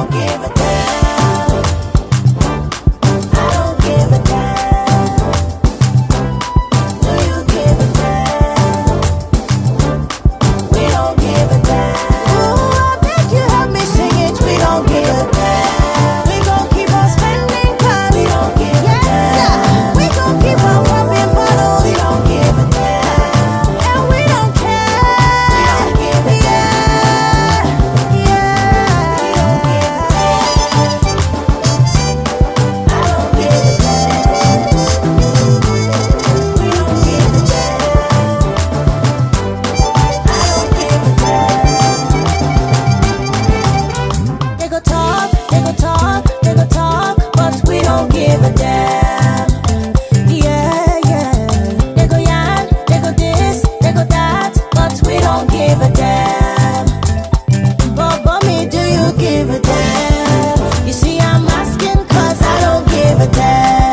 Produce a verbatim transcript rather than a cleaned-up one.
don't give a damn. I don't give a damn. Do you give a damn? We don't give a damn. Ooh, I beg you help me sing it. We don't give a damn. We gon' keep on spending cause we don't give a damn. We gon' keep on popping bottles. We don't give a damn. And we don't care. We don't give a damn. Yeah, yeah. We don't give a damn. I don't give a damn. We don't give a damn. I don't give a damn. They go talk, they go talk, they go talk, but we don't give a damn. Yeah, yeah. They go yan, they go this, they go that, but we don't give a damn. But, but me, do you give a damn? You see, I'm asking cause I don't give a damn.